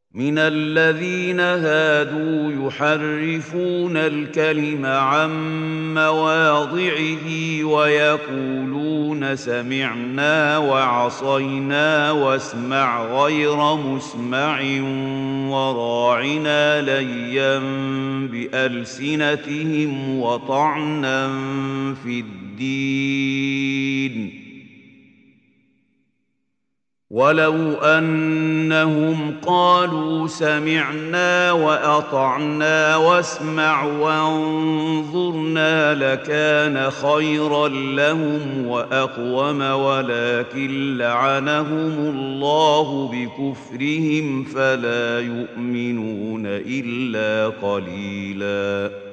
من الذين هادوا يحرفون الكلم عن مواضعه ويقولون سمعنا وعصينا واسمع غير مسمع وراعنا ليا بألسنتهم وطعنا في الدين ولو أنهم قالوا سمعنا وأطعنا واسمع وانظرنا لكان خيرا لهم وأقوم ولكن لعنهم الله بكفرهم فلا يؤمنون إلا قليلاً